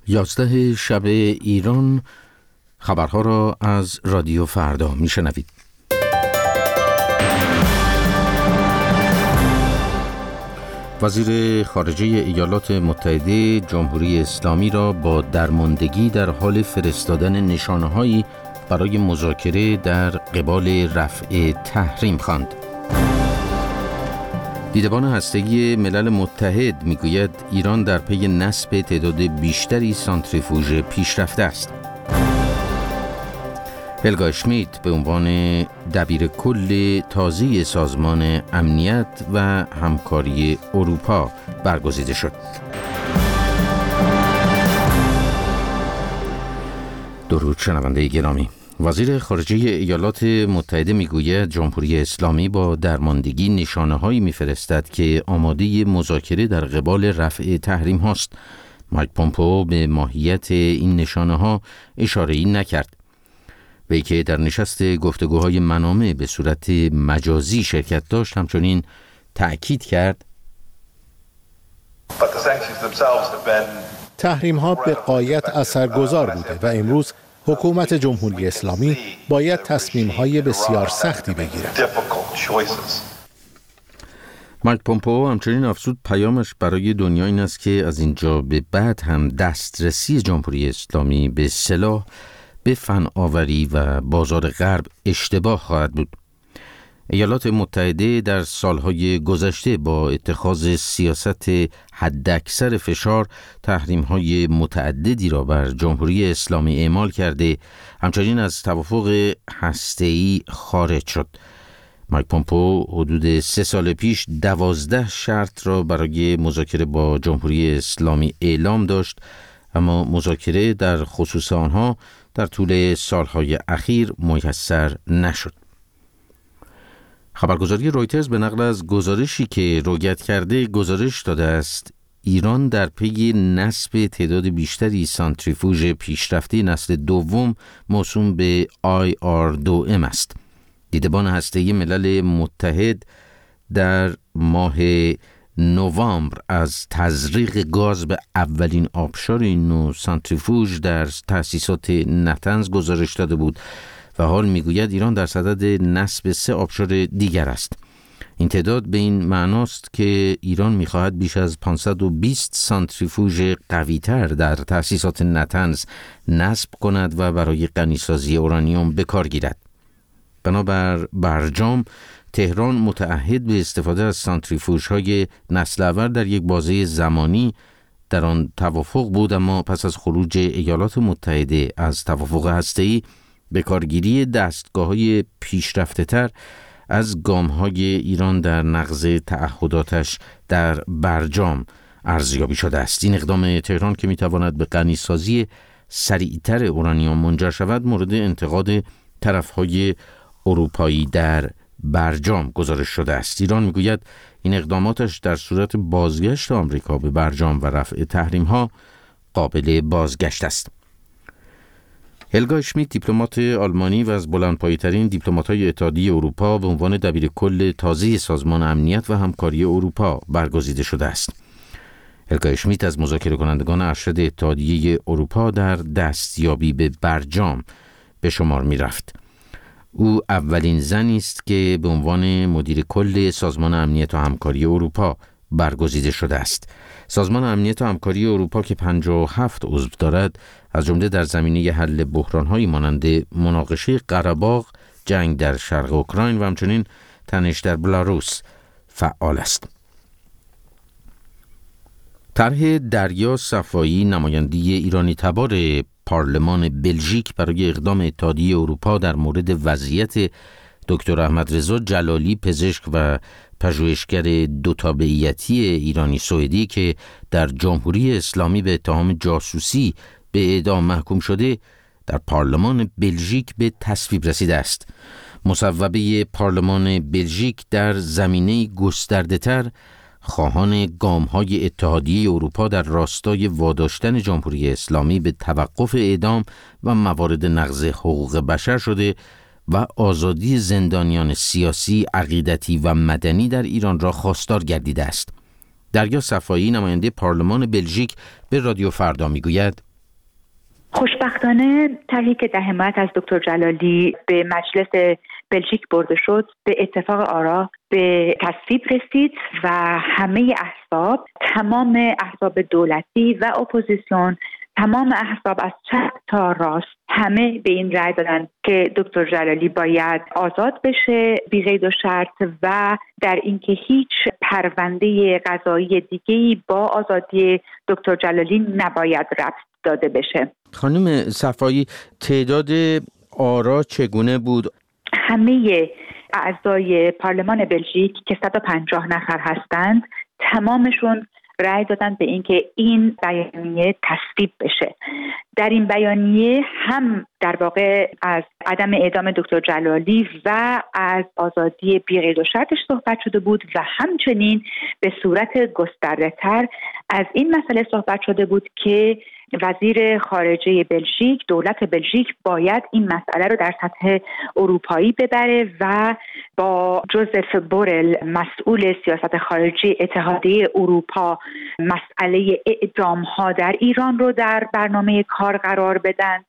11 شب ایران. خبرها را از رادیو فردا میشنوید. وزیر خارجه ایالات متحده جمهوری اسلامی را با درماندگی در حال فرستادن نشانه‌هایی برای مذاکره در قبال رفع تحریم خواند. دیدبان هسته‌ای ملل متحد میگوید ایران در پی نصب تعداد بیشتری سانتریفوژ پیشرفته است. هلگا اشمیت به عنوان دبیر کل تازه سازمان امنیت و همکاری اروپا برگزیده شد. درود شنونده گرامی. وزیر خارجه ایالات متحده میگوید جمهوری اسلامی با درماندگی نشانه‌هایی می‌فرستد که آماده مذاکره در قبال رفع تحریم هاست. مایک پومپئو به ماهیت این نشانه‌ها اشاره‌ای نکرد. وی که در نشست گفتگوهای منامه به صورت مجازی شرکت داشت همچنین تأکید کرد تحریم‌ها به غایت اثرگذار بوده و امروز حکومت جمهوری اسلامی باید تصمیم‌های بسیار سختی بگیرد. مایک پومپئو همچنین افزود پیامش برای دنیا این است که از اینجا به بعد هم دسترسی جمهوری اسلامی به سلاح، به فناوری و بازار غرب اشتباه خواهد بود. ایالات متحده در سالهای گذشته با اتخاذ سیاست حداکثر فشار تحریم‌های متعددی را بر جمهوری اسلامی اعمال کرده، همچنین از توافق هسته‌ای خارج شد. مایک پومپئو حدود 3 سال پیش 12 شرط را برای مذاکره با جمهوری اسلامی اعلام داشت، اما مذاکره در خصوص آنها در طول سالهای اخیر میسر نشد. خبرگزاری رویترز به نقل از گزارشی که رویت کرده گزارش داده است ایران در پی نصب تعداد بیشتری سانتریفوژ پیشرفته نسل دوم موسوم به IR2M است. دیدبان هسته‌ای ملل متحد در ماه نوامبر از تزریق گاز به اولین آبشار این نوع سانتریفوژ در تأسیسات نتنز گزارش داده بود و حال میگوید ایران در صدد نصب 3 آبشار دیگر است. این تعداد به این معناست که ایران میخواهد بیش از 520 سانتریفوژ قوی‌تر در تأسیسات نتنز نصب کند و برای غنیسازی اورانیوم به کار گیرد. بنابر برجام تهران متعهد به استفاده از سانتریفوژهای نسل اول در یک بازه زمانی در آن توافق بود، اما پس از خروج ایالات متحده از توافق هسته‌ای به کارگیری دستگاه‌های پیشرفته‌تر از گام‌های ایران در نقض تعهداتش در برجام ارزیابی شده است. این اقدام تهران که می‌تواند به غنیسازی سریعتر اورانیوم منجر شود مورد انتقاد طرف‌های اروپایی در برجام گزارش شده است. ایران میگوید این اقداماتش در صورت بازگشت آمریکا به برجام و رفع تحریم‌ها قابل بازگشت است. هلگا اشمیت دیپلمات آلمانی و از بلندپایه‌ترین دیپلمات‌های اتحادیه اروپا به عنوان دبیر کل تازه سازمان امنیت و همکاری اروپا برگزیده شده است. هلگا اشمیت از مذاکره کنندگان ارشد اتحادیه اروپا در دستیابی به برجام به شمار می‌رفت. او اولین زنی است که به عنوان مدیر کل سازمان امنیت و همکاری اروپا برگزیده شده است. سازمان امنیت و همکاری اروپا که 57 عضو دارد، از جمله در زمینه حل بحران‌هایی مانند مناقشه قره‌باغ، جنگ در شرق اوکراین و همچنین تنش در بلاروس فعال است. طرح دریا صفایی نماینده ایرانی تبار پارلمان بلژیک برای اقدام اتحادیه اروپا در مورد وضعیت دکتر احمدرضا جلالی، پزشک و پژوهشگر دوتابعیتی ایرانی سوئدی که در جمهوری اسلامی به اتهام جاسوسی به اعدام محکوم شده، در پارلمان بلژیک به تصویب رسیده است. مصوبه پارلمان بلژیک در زمینه گسترده‌تر خواهان گام‌های اتحادیه اروپا در راستای واداشتن جمهوری اسلامی به توقف اعدام و موارد نقض حقوق بشر شده و آزادی زندانیان سیاسی، عقیدتی و مدنی در ایران را خواستار گردیده است. دریا صفایی نماینده پارلمان بلژیک به رادیو فردا میگوید خوشبختانه طرحی که در حمایت از دکتر جلالی به مجلس بلژیک برده شد به اتفاق آرا به تصویب رسید و همه احزاب، تمام احزاب دولتی و اپوزیسیون، تمام احزاب از چپ تا راست همه به این رأی دادن که دکتر جلالی باید آزاد بشه بی قید و شرط و در اینکه هیچ پرونده قضایی دیگه‌ای با آزادی دکتر جلالی نباید ربط داده بشه. خانم صفایی، تعداد آرا چگونه بود؟ همه اعضای پارلمان بلژیک که 150 نفر هستند تمامشون رأی دادن به اینکه این بیانیه تصویب بشه. در این بیانیه هم در واقع از عدم اعدام دکتر جلالی و از آزادی بی قید و شرطش صحبت شده بود و همچنین به صورت گسترده‌تر از این مسئله صحبت شده بود که وزیر خارجه بلژیک، دولت بلژیک باید این مسئله رو در سطح اروپایی ببره و با جوزف بورل مسئول سیاست خارجی اتحادیه اروپا مسئله اعدام ها در ایران رو در برنامه کار قرار بدن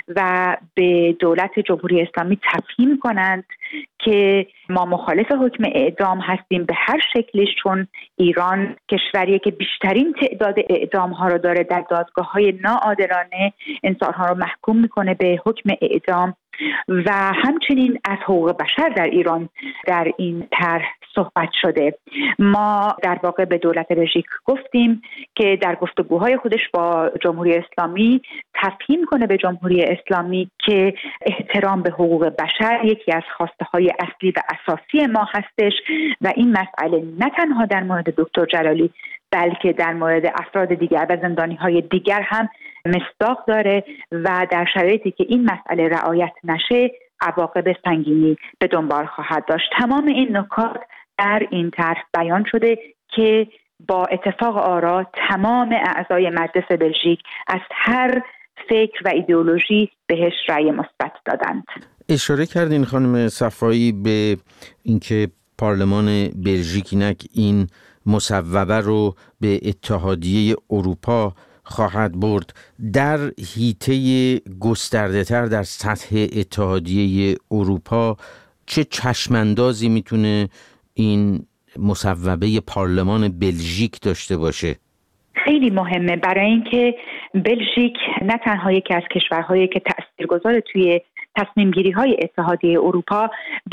و به دولت جمهوری اسلامی تفهیم کنند که ما مخالف حکم اعدام هستیم به هر شکلش، چون ایران کشوریه که بیشترین تعداد اعدام ها رو داره، در دادگاه های ناعادلانه انسان ها رو محکوم میکنه به حکم اعدام و همچنین از حقوق بشر در ایران در این طرح صحبت شده. ما در واقع به دولت بلژیک گفتیم که در گفتگوهای خودش با جمهوری اسلامی تفهیم کنه به جمهوری اسلامی که احترام به حقوق بشر یکی از خواسته های اصلی و اساسی ما هستش و این مسئله نه تنها در مورد دکتر جلالی بلکه در مورد افراد دیگر و زندانی‌های دیگر هم مصداق داره و در شرایطی که این مسئله رعایت نشه عواقب سنگینی به دنبال خواهد داشت. تمام این نکات در این طرح بیان شده که با اتفاق آرا تمام اعضای مجلس بلژیک از هر فکر و ایدئولوژی بهش رأی مثبت دادند. اشاره کردین خانم صفایی به اینکه پارلمان بلژیک این مصوبه رو به اتحادیه اروپا خواهد برد. در حیطه گسترده‌تر در سطح اتحادیه اروپا چه چشماندازی میتونه این مصوبه پارلمان بلژیک داشته باشه؟ خیلی مهمه، برای اینکه بلژیک نه تنها یکی از کشورهایی که تاثیرگذار توی تصمیم گیری های اتحادیه اروپا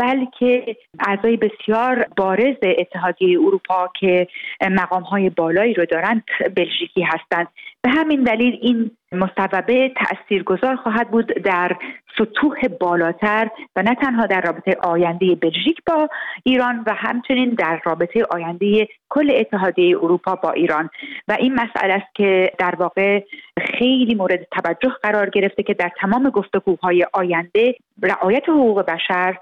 بلکه اعضای بسیار بارز اتحادیه اروپا که مقام های بالایی رو دارند بلژیکی هستند. به همین دلیل این مصوبه تاثیرگذار خواهد بود در سطوح بالاتر و نه تنها در رابطه آینده بلژیک با ایران و همچنین در رابطه آینده کل اتحادیه اروپا با ایران و این مسئله است که در واقع خیلی مورد توجه قرار گرفته که در تمام گفتگوهای آینده رعایت حقوق بشر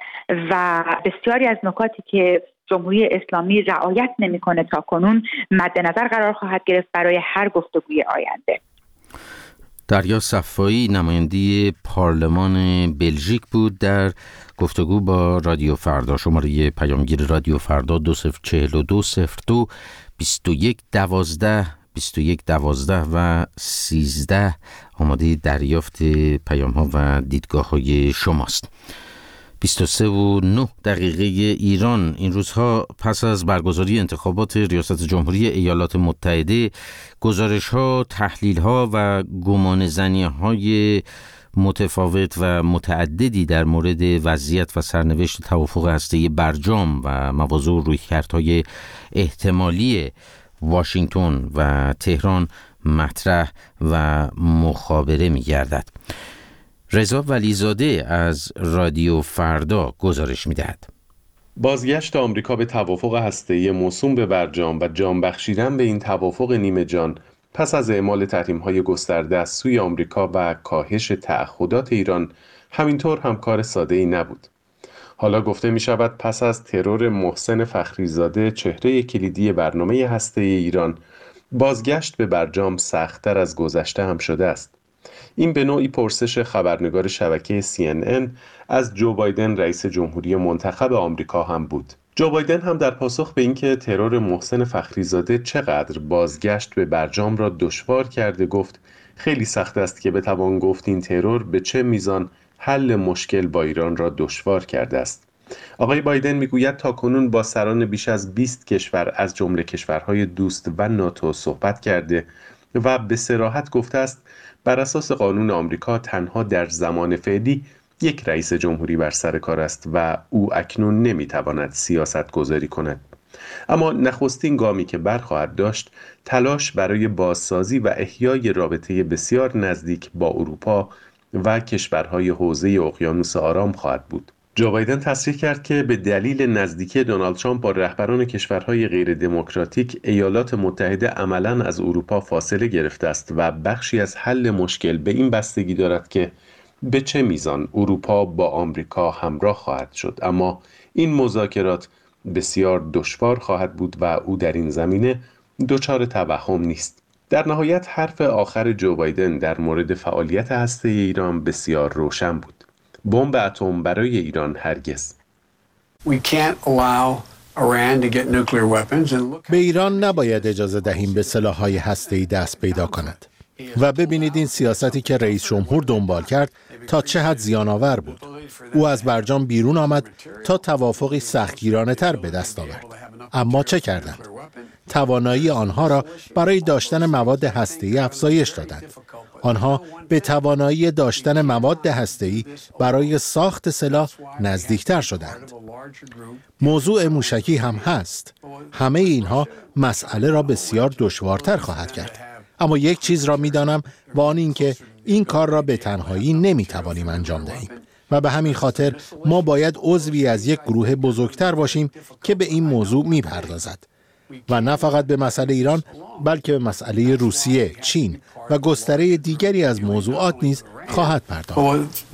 و بسیاری از نکاتی که جمهوری اسلامی رعایت نمی‌کنه تا کنون مد نظر قرار خواهد گرفت برای هر گفتگوی آینده. دریا صفایی نماینده پارلمان بلژیک بود در گفتگو با رادیو فردا. شماره پیامگیر رادیو فردا 204202 2112 و 13 آماده دریافت پیام ها و دیدگاه های شماست. 23:09 ایران. این روزها پس از برگزاری انتخابات ریاست جمهوری ایالات متحده گزارش ها، تحلیل ها و گمان زنی های متفاوت و متعددی در مورد وضعیت و سرنوشت توافق هسته‌ای برجام و مواضع و رویکردهای احتمالی واشنگتن و تهران مطرح و مخابره می گردد. رضا ولیزاده از رادیو فردا گزارش می دهد. بازگشت آمریکا به توافق هسته‌ای موسوم به برجام و جان بخشیدن به این توافق نیمه جان پس از اعمال تحریم‌های گسترده از سوی آمریکا و کاهش تعهدات ایران همینطور هم کار ساده‌ای نبود. حالا گفته می شود پس از ترور محسن فخریزاده چهره کلیدی برنامه هسته‌ای ایران، بازگشت به برجام سخت‌تر از گذشته هم شده است. این به نوعی پرسش خبرنگار شبکه CNN از جو بایدن رئیس جمهوری منتخب آمریکا هم بود. جو بایدن هم در پاسخ به اینکه ترور محسن فخریزاده چقدر بازگشت به برجام را دشوار کرده گفت خیلی سخت است که بتوان گفت این ترور به چه میزان حل مشکل با ایران را دشوار کرده است. آقای بایدن میگوید تاکنون با سران بیش از 20 کشور از جمله کشورهای دوست و ناتو صحبت کرده و به صراحت گفته است بر اساس قانون آمریکا تنها در زمان فعلی یک رئیس جمهوری بر سر کار است و او اکنون نمیتواند سیاست گذاری کند. اما نخستین گامی که برخواهد داشت تلاش برای بازسازی و احیای رابطه بسیار نزدیک با اروپا و کشورهای حوزه اقیانوس آرام خواهد بود. جو بایدن تصریح کرد که به دلیل نزدیکی دونالد ترامپ با رهبران کشورهای غیر دموکراتیک ایالات متحده عملاً از اروپا فاصله گرفته است و بخشی از حل مشکل به این بستگی دارد که به چه میزان اروپا با آمریکا همراه خواهد شد. اما این مذاکرات بسیار دشوار خواهد بود و او در این زمینه دچار توهم نیست. در نهایت حرف آخر جو بایدن در مورد فعالیت هسته‌ای ایران بسیار روشن بود. بمب اتم برای ایران هرگز. به ایران نباید اجازه دهیم به سلاح‌های هسته‌ای دست پیدا کند. و ببینید این سیاستی که رئیس جمهور دنبال کرد تا چه حد زیان‌آور بود. او از برجام بیرون آمد تا توافقی سختگیرانه‌تر به دست آورد. اما چه کردند؟ توانایی آنها را برای داشتن مواد هسته‌ای افزایش دادند. آنها به توانایی داشتن مواد هسته‌ای برای ساخت سلاح نزدیکتر شدند. موضوع موشکی هم هست. همه اینها مسئله را بسیار دشوارتر خواهد کرد. اما یک چیز را می‌دانم و آن این که این کار را به تنهایی نمی‌توانیم انجام دهیم و به همین خاطر ما باید عضوی از یک گروه بزرگتر باشیم که به این موضوع می‌پردازد و نه فقط به مسئله ایران بلکه به مسئله روسیه، چین و گستره دیگری از موضوعات نیز خواهد پرداخت.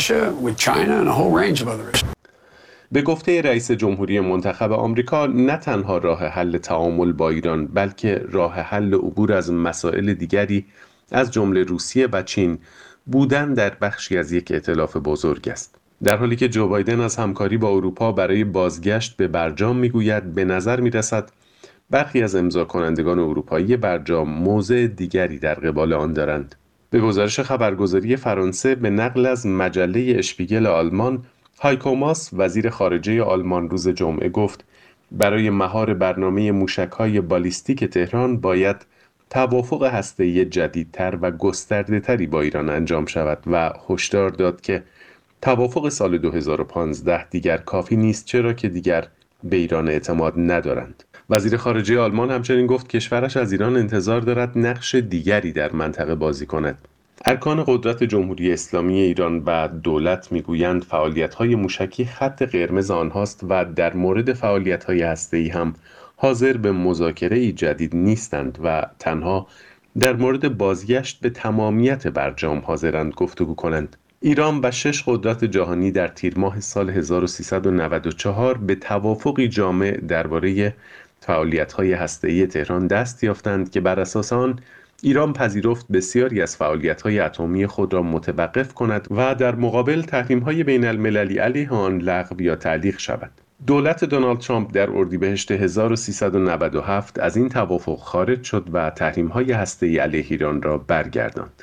به گفته رئیس جمهوری منتخب آمریکا نه تنها راه حل تعامل با ایران بلکه راه حل عبور از مسائل دیگری از جمله روسیه و چین بودن در بخشی از یک ائتلاف بزرگ است. در حالی که جو بایدن از همکاری با اروپا برای بازگشت به برجام میگوید، به نظر میرسد برخی از امضا کنندگان اروپایی برجام موضع دیگری در قبال آن دارند. به گزارش خبرگزاری فرانسه به نقل از مجله اشپیگل آلمان، هایکو ماس وزیر خارجه آلمان روز جمعه گفت برای مهار برنامه موشک‌های بالیستیک تهران باید توافق هسته‌ای جدیدتر و گسترده‌تری با ایران انجام شود و هشدار داد که توافق سال 2015 دیگر کافی نیست، چرا که دیگر به ایران اعتماد ندارند. وزیر خارجه آلمان همچنین گفت کشورش از ایران انتظار دارد نقش دیگری در منطقه بازی کند. ارکان قدرت جمهوری اسلامی ایران و دولت میگویند فعالیت‌های موشکی خط قرمز آنهاست و در مورد فعالیت‌های هسته‌ای هم حاضر به مذاکره جدید نیستند و تنها در مورد بازگشت به تمامیت برجام حاضرند گفتگو کنند. ایران و 6 قدرت جهانی در تیر ماه سال 1394 به توافقی جامع درباره فعالیت‌های هسته‌ای تهران دست یافتند که بر اساس آن ایران پذیرفت بسیاری از فعالیت‌های اتمی خود را متوقف کند و در مقابل تحریم‌های بین‌المللی علیه آن لغو یا تعلیق شود. دولت دونالد ترامپ در اردیبهشت 1397 از این توافق خارج شد و تحریم‌های هسته‌ای علیه ایران را برگرداند.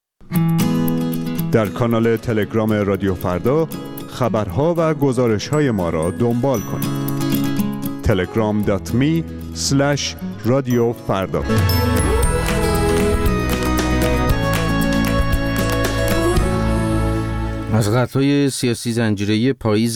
در کانال تلگرام رادیو فردا خبرها و گزارش‌های ما را دنبال کنید. telegram.me/radiofarda از قتل‌های سیاسی زنجیره‌ای پاییز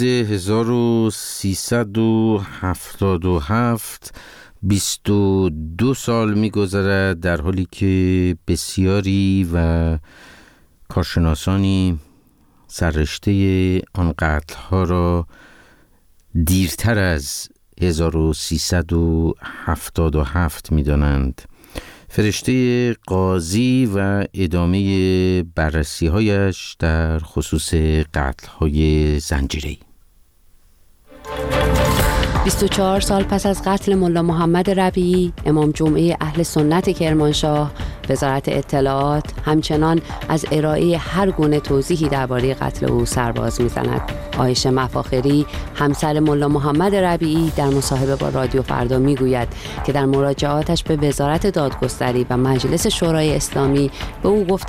1377 22 سال می‌گذرد، در حالی که بسیاری و کارشناسانی سررشته آن قتل‌ها را دیرتر از 1377 می‌دانند. فرشته قاضی و ادامه بررسی‌هایش در خصوص قتل‌های زنجیره‌ای. 24 سال پس از قتل ملا محمد ربیعی، امام جمعه اهل سنت کرمانشاه، وزارت اطلاعات همچنان از ارائه هر گونه توضیحی درباره قتل او سرباز می‌زند. عایشه مفاخری، همسر ملا محمد ربیعی، در مصاحبه با رادیو فردا میگوید که در مراجعاتش به وزارت دادگستری و مجلس شورای اسلامی به او گفته